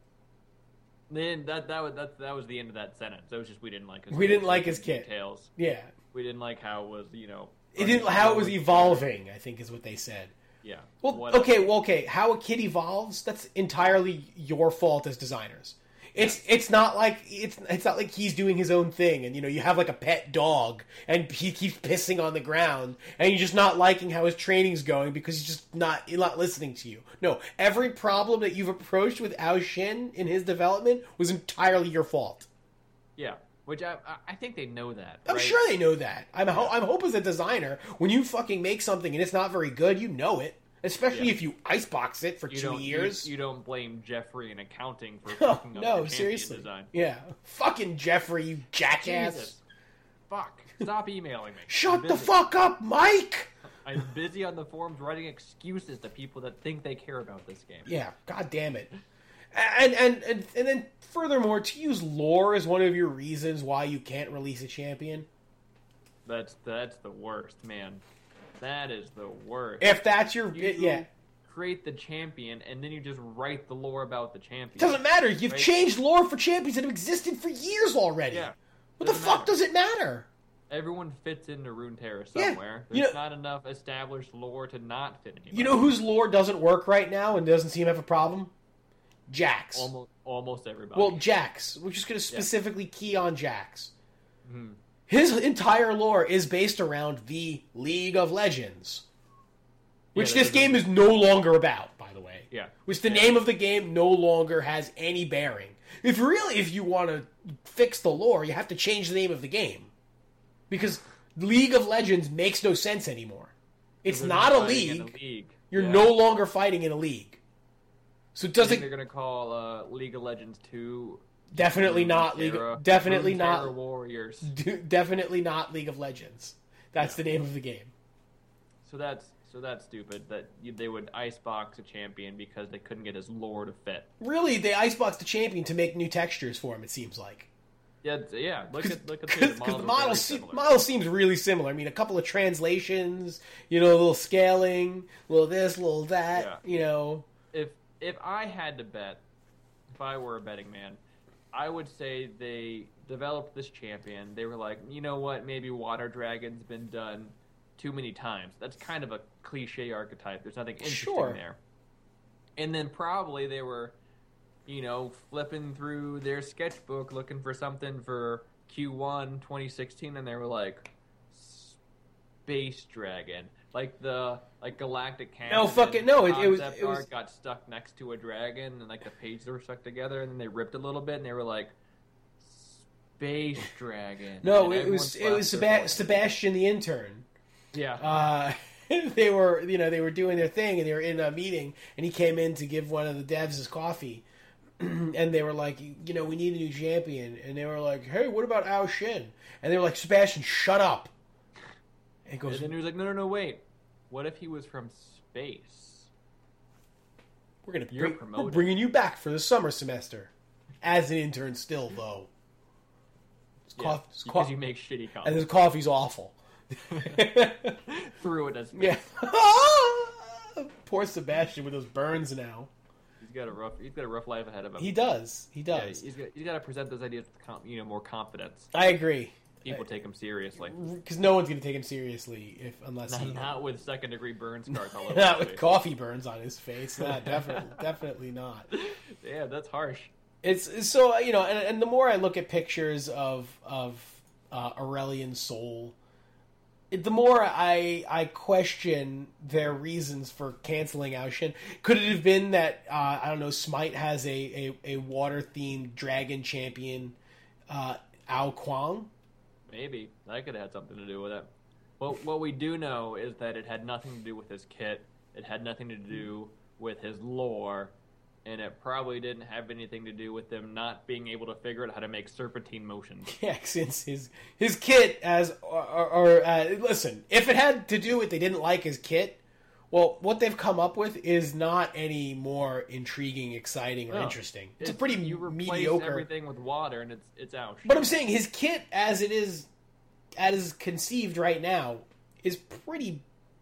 Then that was the end of that sentence. That was just we didn't like his. We didn't like his kit. Details. Yeah, We didn't like how it was. it didn't how it was evolving. I think is what they said. Yeah. Well, Whatever. okay. How a kid evolves, that's entirely your fault as designers. It's not like it's not like he's doing his own thing, and you have like a pet dog, and he keeps pissing on the ground, and you're just not liking how his training's going because he's just not listening to you. No, every problem that you've approached with Ao Shin in his development was entirely your fault. Yeah. Which I think they know that. I'm right? sure they know that. I'm hope as a designer, when you fucking make something and it's not very good, you know it. Especially if you icebox it for 2 years. You don't blame Jeffrey in accounting for No, fucking up no, the seriously. design. Yeah. Fucking Jeffrey, you jackass. Jesus. Fuck. Stop emailing me. Shut I'm the busy. fuck up, Mike! I'm busy on the forums writing excuses to people that think they care about this game. Yeah, god damn it. And then furthermore, to use lore as one of your reasons why you can't release a champion. That's the worst, man. That is the worst. If that's your You create the champion and then you just write the lore about the champion. Doesn't matter. You've Right? changed lore for champions that have existed for years already. Yeah. What the Doesn't fuck matter. does it matter? Everyone fits into Runeterra Yeah. somewhere. You There's know- not enough established lore to not fit anybody. You know whose lore doesn't work right now and doesn't seem to have a problem? Jax. Almost everybody. Well, Jax. We're just going to specifically key on Jax. Mhm. His entire lore is based around the League of Legends. Which Yeah, this that game is no longer about, by the way. Yeah. Which the name of the game no longer has any bearing. If you want to fix the lore, you have to change the name of the game. Because League of Legends makes no sense anymore. It's They're not a fighting in league. a You're Yeah. no longer fighting in a league. So it I think doesn't they're gonna call League of Legends 2 definitely not Runeterra- definitely Runeterra not Warriors. definitely not League of Legends. That's the name of the game. So that's stupid that they would icebox a champion because they couldn't get his lore to fit. Really, they iceboxed the champion to make new textures for him. It seems like. Yeah. Look at Because the the model. model seems really similar. I mean, a couple of translations, a little scaling, a little this, a little that. If I had to bet, if I were a betting man, I would say they developed this champion. They were like, you know what? Maybe Water Dragon's been done too many times. That's kind of a cliche archetype. There's nothing interesting Sure. there. And then probably they were, flipping through their sketchbook looking for something for Q1 2016, and they were like, Space Dragon. Like Galactic Canyon. No, fucking no, it was- art got stuck next to a dragon, and like the pages were stuck together, and then they ripped a little bit, and they were like, Space Dragon. No, And it everyone was slapped their voice. Sebastian the intern. Yeah. They were doing their thing, and they were in a meeting, and he came in to give one of the devs his coffee, and they were like, we need a new champion, and they were like, hey, what about Ao Shin? And they were like, Sebastian, shut up. And he goes, And then he was like, no, wait. What if he was from space? we're promoted. bringing you back for the summer semester as an intern still, though. Because you make shitty and comments. his coffee's awful. Threw it as Yeah. Poor Sebastian with those burns now. He's got a rough life ahead of him. He does. Yeah, he's got to present those ideas with more confidence. I agree. People take him seriously. Because no one's going to take him seriously unless not with second-degree burn scars all over. Not with coffee burns on his face. Not definitely not. Yeah, that's harsh. It's so and the more I look at pictures of Aurelian Sol, the more I question their reasons for canceling Ao Shin. Could it have been that I don't know, Smite has a water themed dragon champion, Ao Kwang? Maybe that could have had something to do with it. Well, what we do know is that it had nothing to do with his kit. It had nothing to do with his lore. And it probably didn't have anything to do with them not being able to figure out how to make serpentine motions. Yeah, since his kit listen, if it had to do with they didn't like his kit, well, what they've come up with is not any more intriguing, exciting, or interesting. It's a pretty mediocre. Everything with water, and it's out. But I'm saying his kit, as it is conceived right now, is pretty,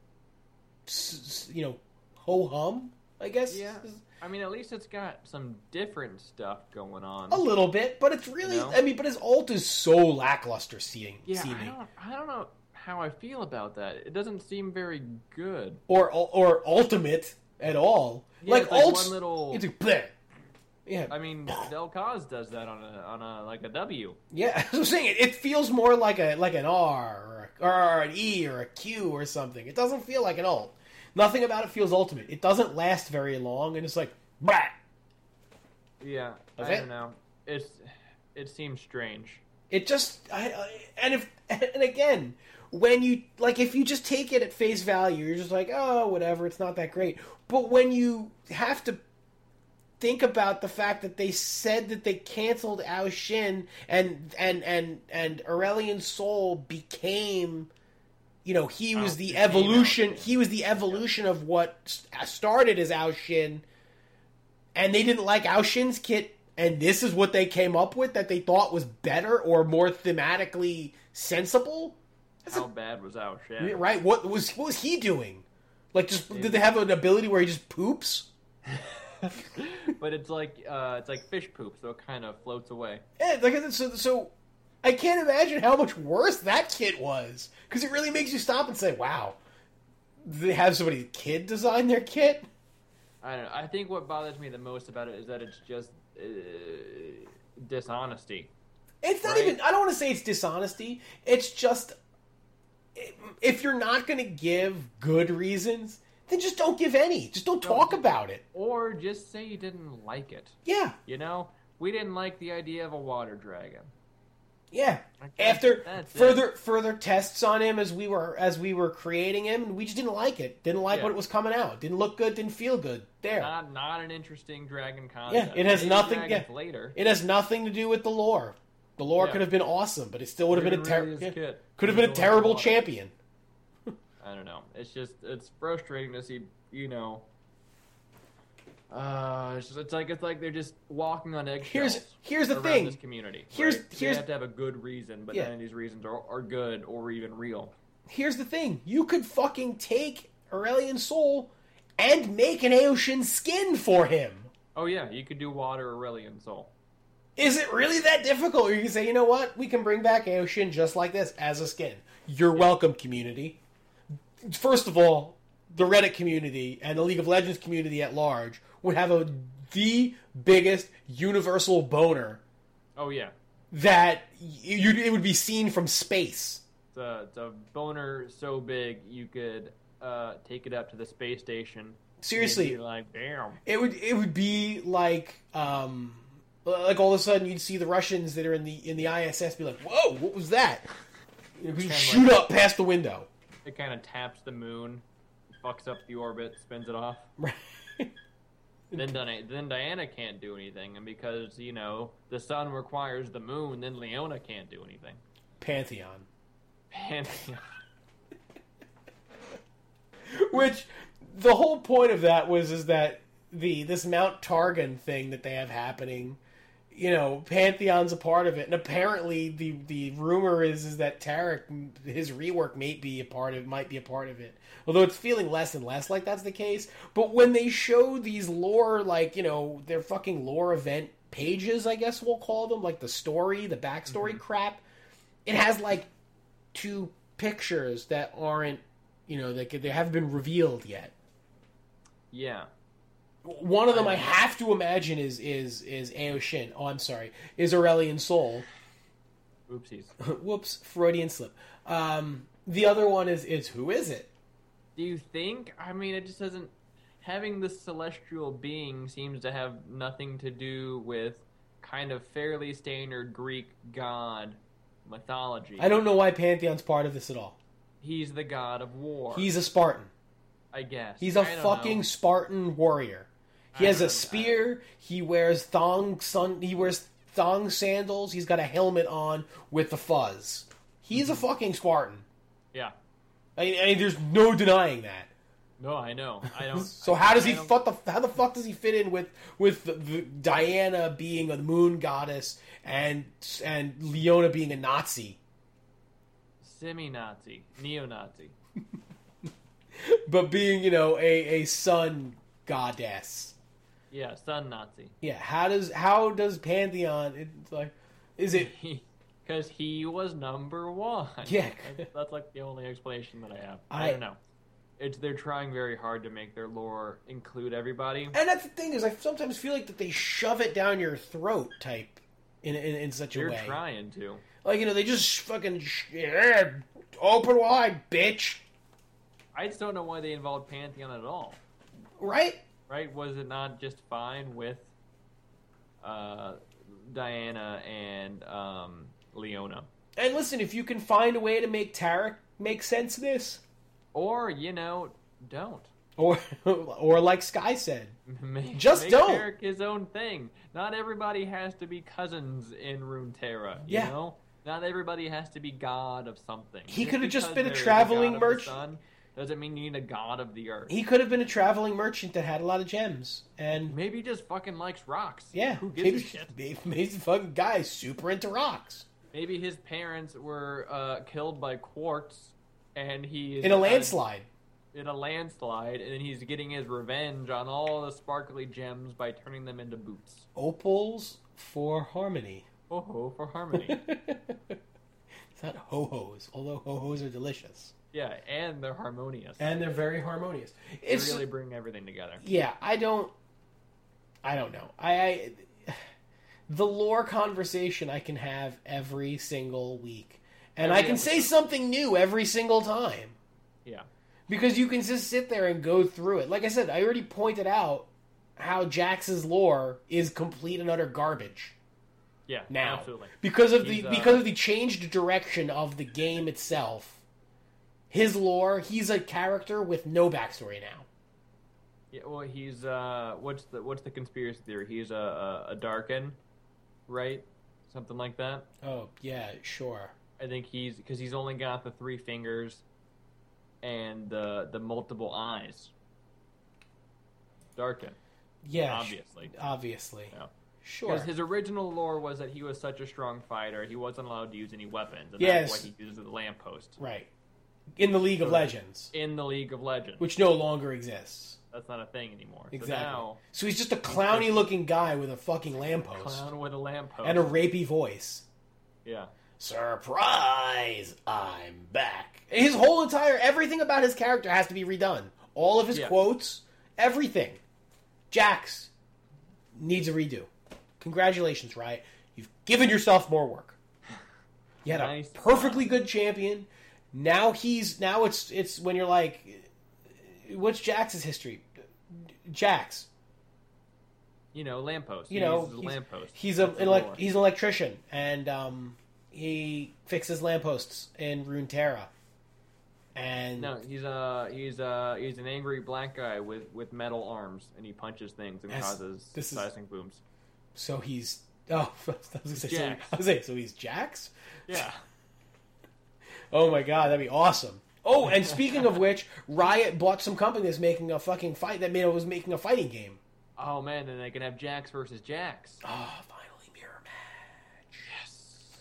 ho hum. I guess. Yeah. I mean, at least it's got some different stuff going on. A little bit, but it's really. I mean, but his ult is so lackluster seeming. Yeah, I don't know how I feel about that. It doesn't seem very good. Or ultimate at all. Yeah, like ults, one little. It's like bleh. Yeah. I mean, Del Caz does that on a like a W. Yeah, I'm saying it feels more like an R or an E or a Q or something. It doesn't feel like an ult. Nothing about it feels ultimate. It doesn't last very long, and it's like, bah! Yeah, I don't know. It seems strange. It just, and again, when you if you just take it at face value, you're just like, oh, whatever, it's not that great. But when you have to think about the fact that they said that they canceled Ao Shin and Aurelian Sol became. He was the evolution. He was the evolution of what started as Ao Shin, and they didn't like Ao Shin's kit, and this is what they came up with that they thought was better or more thematically sensible. How bad was Ao Shin? Right? What was he doing? Did they have an ability where he just poops? But it's like fish poop, so it kind of floats away. Yeah, so. I can't imagine how much worse that kit was. Because it really makes you stop and say, wow, they have somebody kid design their kit? I don't know. I think what bothers me the most about it is that it's just dishonesty. It's not even, I don't want to say it's dishonesty. It's just, if you're not going to give good reasons, then just don't give any. Just don't talk about it. Or just say you didn't like it. Yeah. We didn't like the idea of a water dragon. Yeah. After further tests on him as we were creating him, we just didn't like it. Didn't like what it was coming out. Didn't look good. Didn't feel good. There. Not an interesting dragon concept. Yeah. It has nothing. Yeah. Later. It has nothing to do with the lore. The lore could have been awesome, but it still would have been could have been a terrible champion. I don't know. It's frustrating to see. It's like they're just walking on eggshells. Here's the around thing. This community. Here's they have to have a good reason, but none of these reasons are good or even real. Here's the thing. You could fucking take Aurelian Sol and make an Ao Shin skin for him. Oh yeah, you could do water Aurelian Sol. Is it really that difficult? Or you can say, you know what? We can bring back Ao Shin just like this as a skin. You're welcome, community. First of all, the Reddit community and the League of Legends community at large would have the biggest universal boner. Oh yeah, that it would be seen from space. It's a boner so big you could take it up to the space station. Seriously, like damn. It would be like all of a sudden you'd see the Russians that are in the ISS be like, whoa, what was that? Shoot up past the window. It kind of taps the moon, fucks up the orbit, spins it off. Right. Then Diana can't do anything, and because the sun requires the moon, then Leona can't do anything. Pantheon. Which the whole point of that is that this Mount Targon thing that they have happening Pantheon's a part of it, and apparently the rumor is that Tarek, his rework might be a part of it. Although it's feeling less and less like that's the case. But when they show these lore, their fucking lore event pages, I guess we'll call them, like the backstory crap, it has two pictures that aren't, they haven't been revealed yet. Yeah. One of them I have to imagine is Aoshin. Oh, I'm sorry. Is Aurelion Sol. Oopsies. Whoops. Freudian slip. The other one is who is it? Do you think? I mean, it just doesn't... Having this celestial being seems to have nothing to do with kind of fairly standard Greek god mythology. I don't know why Pantheon's part of this at all. He's the god of war. He's a Spartan. I guess. He's a fucking Spartan warrior. He has a spear. He wears thong sandals. He's got a helmet on with the fuzz. He's a fucking Spartan. Yeah. I mean, there's no denying that. No, I know. I don't. So how the fuck does he fit in with the Diana being a moon goddess and Leona being a Nazi? Semi-Nazi, neo-Nazi. But being, a sun goddess. Yeah, sun Nazi. Yeah, how does Pantheon? It's like, is it because he was number one? Yeah, that's like the only explanation that I have. I don't know. They're trying very hard to make their lore include everybody. And that's the thing is, I sometimes feel like that they shove it down your throat type in such a way. They're trying to. They just fucking open wide, bitch. I just don't know why they involved Pantheon at all. Right? Right? Was it not just fine with Diana and Leona? And listen, if you can find a way to make Tarek make sense of this... Or, don't. Or like Sky said, make don't. Tarek his own thing. Not everybody has to be cousins in Runeterra, you know? Not everybody has to be god of something. He could have just been a traveling merchant. Doesn't mean you need a god of the earth. He could have been a traveling merchant that had a lot of gems. And maybe he just fucking likes rocks. Yeah. Who gives a shit? Maybe he's the fucking guy super into rocks. Maybe his parents were killed by quartz. And he's in a landslide. And then he's getting his revenge on all the sparkly gems by turning them into boots. Opals for harmony. Ho-ho for harmony. It's not ho-hos, although ho-hos are delicious. Yeah, and they're harmonious. And they're very harmonious. They really bring everything together. Yeah, I don't know. The lore conversation I can have every single week. And I can say something new every single time. Yeah. Because you can just sit there and go through it. Like I said, I already pointed out how Jax's lore is complete and utter garbage. Yeah, now. Absolutely. Because of the changed direction of the game itself. His lore, he's a character with no backstory now. Yeah, well, he's what's the conspiracy theory? He's a Darkin, right? Something like that. Oh, yeah, sure. I think because he's only got the 3 fingers and the multiple eyes. Darkin. Yeah. Obviously. Yeah. Sure. Because his original lore was that he was such a strong fighter, he wasn't allowed to use any weapons. And yes. That's why he uses the lamppost. Right. In the League of Legends. In the League of Legends. Which no longer exists. That's not a thing anymore. Exactly. So he's just a clowny-looking guy with a fucking lamppost. Clown with a lamppost. And a rapey voice. Yeah. Surprise! I'm back. His whole everything about his character has to be redone. All of his quotes, everything. Jax needs a redo. Congratulations, Riot. You've given yourself more work. You had a perfectly good champion. Now it's when you're like, what's Jax's history? Jax. Lamppost. He's an electrician, and he fixes lampposts in Runeterra. And no, he's an angry black guy with metal arms, and he punches things and causes seismic booms. So he's I was gonna say, so he's Jax? Yeah. Oh my god, that'd be awesome. Oh, and speaking of which, Riot bought some company that's making a fucking was making a fighting game. Oh man, then they can have Jax versus Jax. Oh, finally,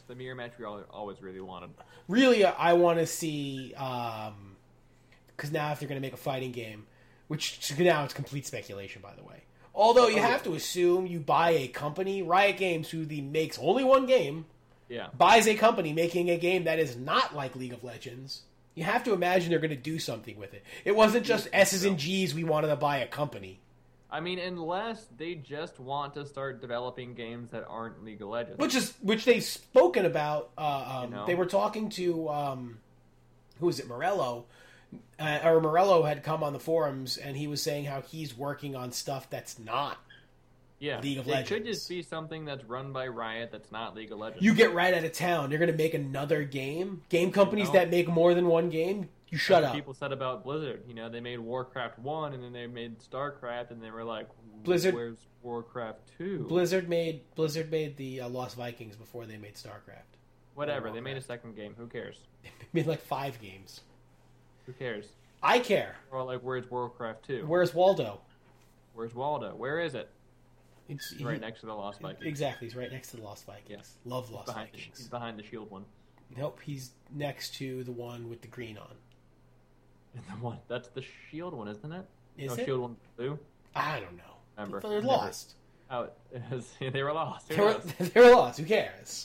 the mirror match we always really wanted. Really, I want to see, because now if they're going to make a fighting game, which now it's complete speculation, by the way. Although you have to assume you buy a company, Riot Games, who makes only one game, buys a company making a game that is not like League of Legends. You have to imagine they're going to do something with it. It wasn't just S's and G's, we wanted to buy a company. I mean, unless they just want to start developing games that aren't League of Legends. Which they've spoken about. They were talking to, who is it, Morello? Or Morello had come on the forums, and he was saying how he's working on stuff that's not League of Legends. It could just be something that's run by Riot that's not League of Legends. You get right out of town. They're going to make another game. Game companies that make more than one game, you shut up. People said about Blizzard. You know, they made Warcraft 1, and then they made StarCraft, and they were like, Blizzard, where's Warcraft 2? Blizzard made the Lost Vikings before they made StarCraft. Whatever. They made a second game. Who cares? They made like 5 games. Who cares? I care. Or like, where's Warcraft 2? Where's Waldo? Where's Waldo? Where is it? He's right next to the Lost Vikings. Exactly, he's right next to the Lost Vikings. Yeah. Love Lost Vikings. He's behind the shield one. Nope, he's next to the one with the green on. That's the shield one, isn't it? Is it? Shield one blue? I don't know. Remember? They're lost. Oh, they were lost. They were lost. Who cares?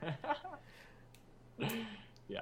Yeah.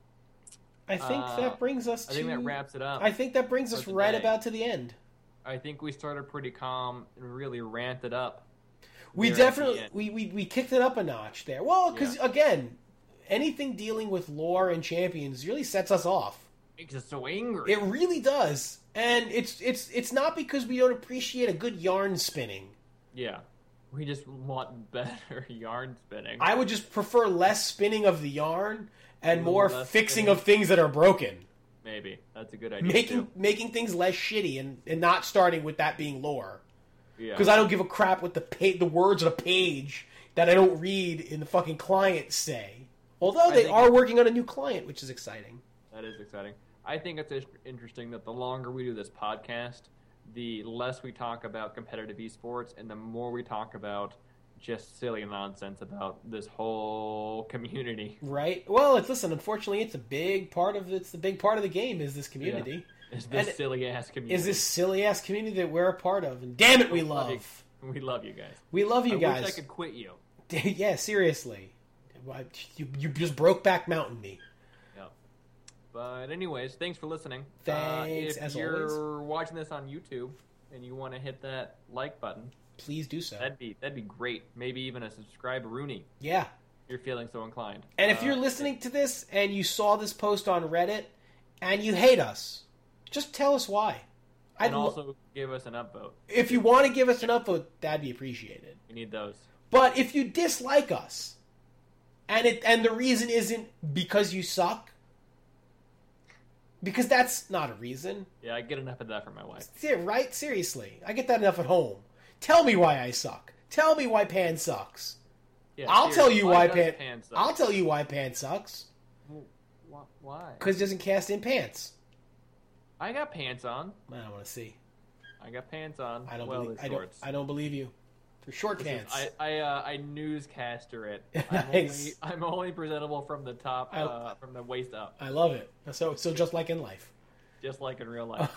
I think that brings us to... I think that wraps it up. I think that brings us right about to the end. I think we started pretty calm and really ramped it up. We definitely... We kicked it up a notch there. Well, because, again, anything dealing with lore and champions really sets us off. Makes us so angry. It really does. And it's not because we don't appreciate a good yarn spinning. Yeah. We just want better yarn spinning. I would just prefer less spinning of the yarn and more fixing of things that are broken. Maybe. That's a good idea. Making things less shitty and not starting with that being lore. Yeah. Because I don't give a crap what the words on a page that I don't read in the fucking client say. Although they are working on a new client, which is exciting. That is exciting. I think it's interesting that the longer we do this podcast, the less we talk about competitive esports and the more we talk about just silly nonsense about this whole community. Right. Well, unfortunately, it's the big part of the game is this community. Yeah. Is this silly ass community? Is this silly ass community that we're a part of? And damn it, we love. We love you guys. We love you guys. I wish I could quit you. Yeah, seriously. You just broke back mountain me. Yeah. But anyways, thanks for listening. Thanks, as always. If you're watching this on YouTube and you want to hit that like button, please do so. That'd be great. Maybe even a subscribe Rooney. Yeah. You're feeling so inclined. And if you're listening to this and you saw this post on Reddit and you hate us, just tell us why. And also give us an upvote. If you want to give us an upvote, that'd be appreciated. We need those. But if you dislike us, and the reason isn't because you suck, because that's not a reason. Yeah, I get enough of that from my wife. Yeah, right? Seriously. I get that enough at home. Tell me why I suck. Tell me why Pan sucks. Yeah, I'll tell you why Pan sucks. I'll tell you why Pan sucks. Why? Because it doesn't cast in pants. I got pants on. I don't want to see. I got pants on. I don't believe you. For short pants. I newscaster it. Nice. I'm only presentable from the top, from the waist up. I love it. So just like in life. Just like in real life.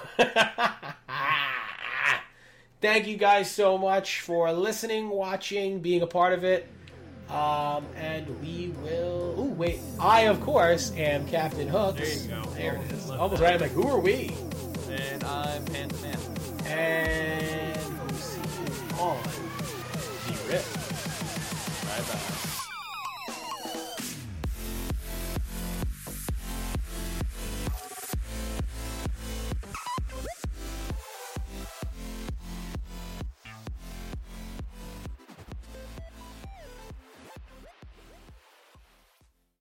Thank you guys so much for listening, watching, being a part of it. And we will... Ooh, wait. I, of course, am Captain Hooks. There you go. There it is. Almost right. I'm like, who are we? And I'm Panda Man. And we'll see you on